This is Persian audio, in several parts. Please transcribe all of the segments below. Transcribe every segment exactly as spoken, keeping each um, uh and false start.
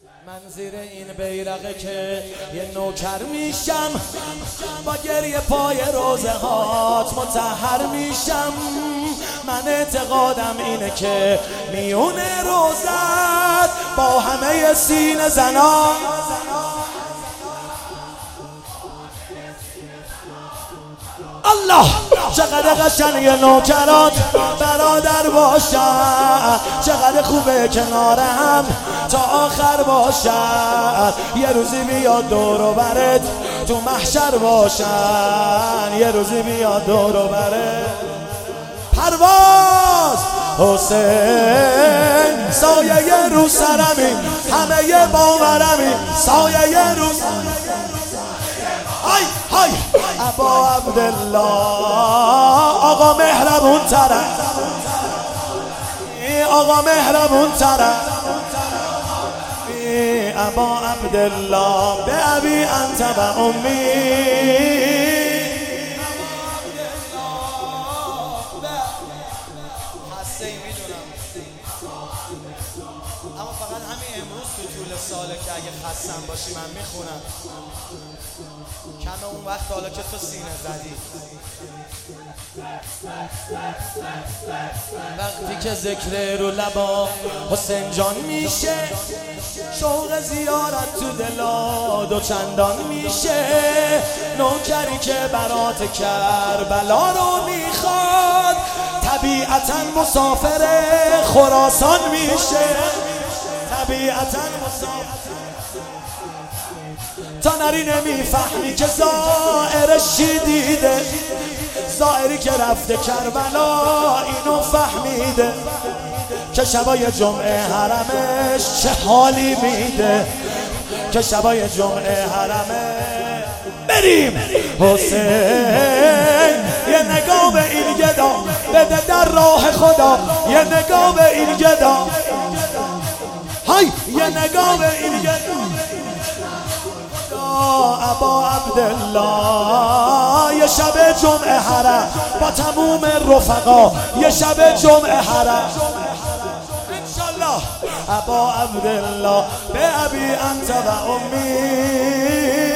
من زیر این بیرقه که یه نوکر میشم، با گریه پای روزه هات مطهر میشم. من اعتقادم اینه که میون روزت با همه سینه زنان الله چقدر قشنگ نوکرات برادر باشن، چقدر خوبه کنار هم تا آخر باشن. یه روزی بیاد دور و برت تو محشر باشن، یه روزی بیاد دور و برت پرواز. حسین سایه رو سرمی، همه یه باورمی، سایه رو های های ابا عبدالله آقا مهربون تره، آقا مهربون تره. ابا عبدالله به ابی انت و امی. اما فقط همین امروز تو طول ساله که اگه خستم باشی من میخونم، کم اون وقت حالا که تو سینه زدی. وقتی که ذکر رو لبا حسین جان میشه، شوق زیارت تو دلا دو چندان میشه. نوکری که برات کربلا رو میخواد، طبیعتا مسافر خراسان میشه، طبیعتا مسافر. تا نری نمیفهمی که زائرش چی دیده، زائری که رفته کربلا اینو فهمیده که شبای جمعه حرمش چه حالی میده، که شبای جمعه حرمه بریم. حسین یه نگاه به این گدا بده در راه خدا، یه نگاه به این گدا، های یه نگاه به این گدا. ابا عبدالله یه شب جمعه حرم با تموم رفقا، یه شب جمعه حرم انشالله. ابا عبدالله به ابی انت و امی.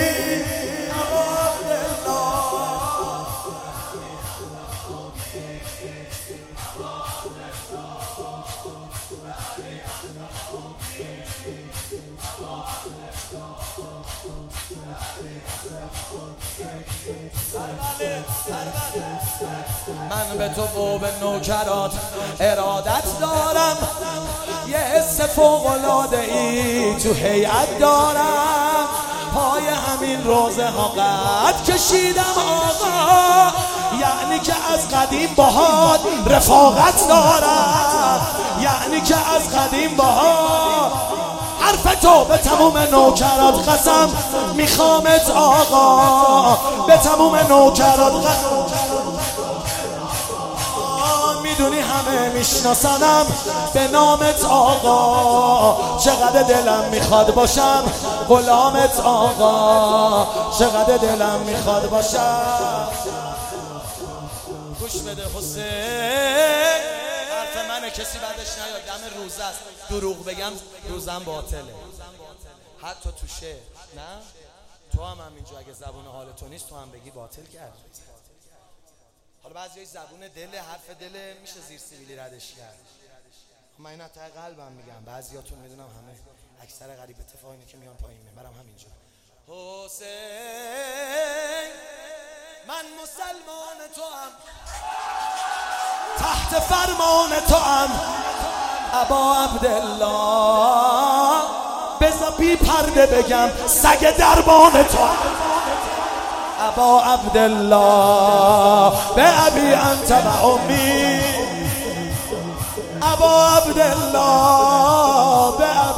من به تو و به نوکرات ارادت دارم، یه حس فوق‌العاده ای تو هیئت دارم. پای همین روزه ها قد کشیدم آقا، یعنی که از قدیم باهات رفاقت دارم، یعنی که از قدیم باهات. حرف تو به تموم نوکرات قسم میخوامت آقا، به تموم نوکرات قسم. میدونی همه میشناسنم به نامت آقا، چقدر دلم میخواد باشم غلامت آقا، چقدر دلم میخواد باشم. گوش بده حسین، حرف منه کسی بعدش نیاد، دم روزه است، دروغ بگم روزم باطله. حتی تو شعر نه تو هم همینجا اگه زبون حال تو نیست تو هم بگی باطل کرد. حالا بعضی های زبون دل، حرف دل میشه زیر سیبیلی ردش کرد. من این تا قلبم میگم، بعضیاتون میدونم همه اکثر غریب اتفاقی که میان پایین میبرم همینجا. حسین من مسلمان تو هم، تحت فرمان تو هم. ابا عبدالله بذار بی پرده بگم سگ دربان تو هم. ابا عبدالله به ابی انت و امی. ابا عبدالله به